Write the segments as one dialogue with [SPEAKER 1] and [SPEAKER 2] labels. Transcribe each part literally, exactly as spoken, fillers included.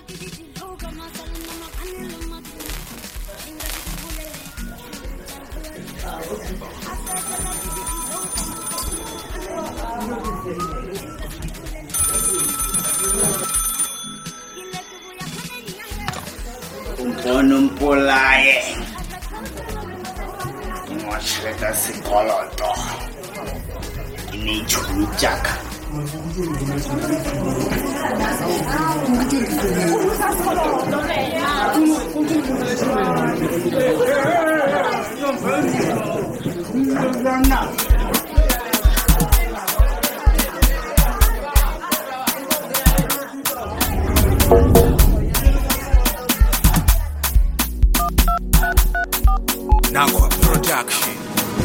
[SPEAKER 1] Umpolaye Ngwasheta sikoloto Inichujaka
[SPEAKER 2] Nakwa Production.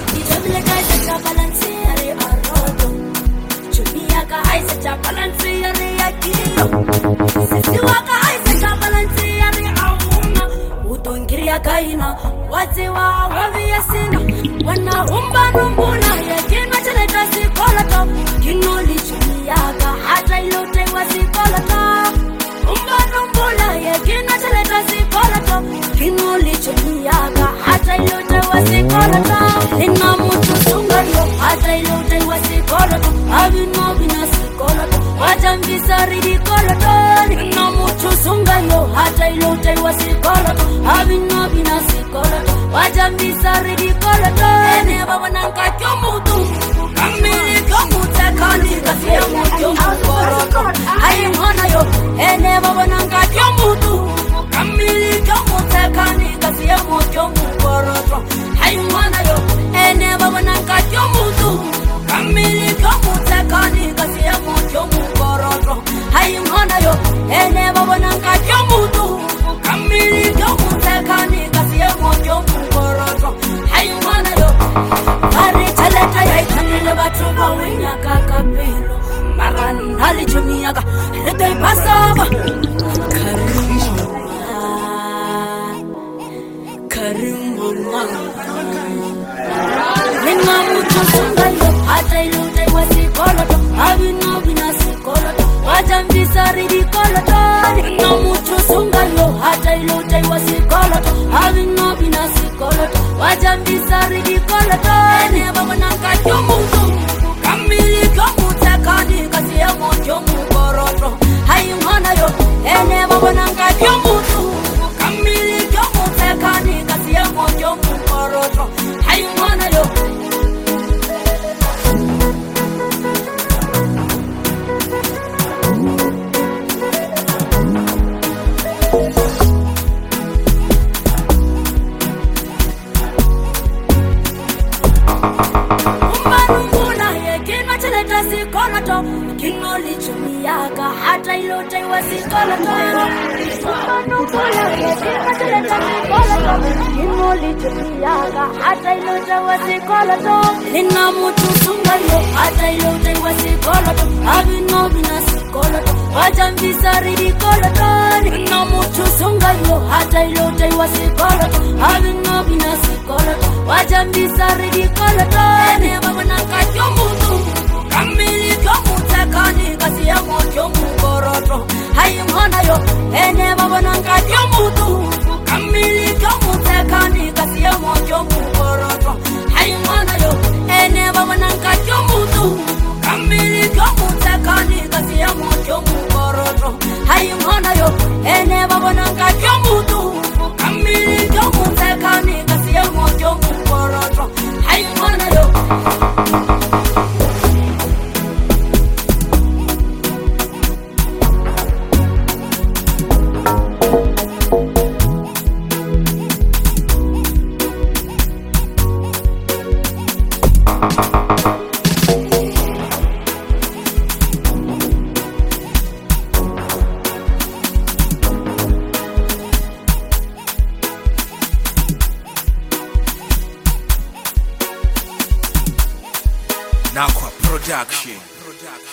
[SPEAKER 3] Kaina waziwa waviyasina wana umba numbuna ya kina chaleta sikolata kinoli chumiyaga hata ilote wa sikolata umba numbuna ya kina chaleta sikolata kinoli chumiyaga hata ilote wa sikolata ina mutu sungayo hata ilote wa sikolata abino bina sikolata wajambisa ridikolata ina mutu sungayo hata ilote wa sikolata abino bina sikolata wajambisa ridikolata ene baba nanka kyomutu kamili kyomuta kandi kasiya mutu koroko ayi mwana yo ene baba nanka kyomutu kamili kyomuta kandi kasiya mutu koroko ayi mwana yo ene baba nanka kyomutu kamili kyomuta kandi kasiya mutu koroko ayi mwana yo ene baba nanka kyomutu kamili kyomuta kandi kasiya mutu koroko ayi mwana yo ari chaleta ya ikanile batu bawinya kakapilo marani hali chumiyaga lete pasaba karimu karimu Nina mutu sungayo hata ilute wasikoloto abino bina sikoloto wajambisa ridikoloto Nina mutu sungayo hata ilute wasikoloto abino bina sikoloto wajambisa ridikoloto ene baba nanka kyomutu kamili kyomuta kandi kasiya mojo mukoroto hayi mwana yo ene baba nanka kyomutu kamili kyomuta kandi kasiya mojo mukoroto hayi mwana yo Sikolato, kinoli chumiyaga, hata ilote wa sikolato. Kinoli chumiyaga, hata ilote wa sikolato. Nina mutu sungayo, hata ilote wa sikolato. Abino bina sikolato, wajambisa ridikolato. Nina mutu sungayo, hata ilote wa sikolato. Abino bina sikolato, wajambisa ridikolato. Ene baba nanka kyomutu. Kamili kyomuta kandi kasiya mojo mukoroto hayi mwana yo ene baba nanka kyomutu kamili kyomuta kandi kasiya mojo mukoroto hayi mwana yo ene baba nanka kyomutu kamili kyomuta kandi kasiya mojo mukoroto hayi mwana yo ene baba nanka kyomutu kamili kyomuta kandi kasiya mojo mukoroto hayi mwana yo
[SPEAKER 2] Nakwa Production.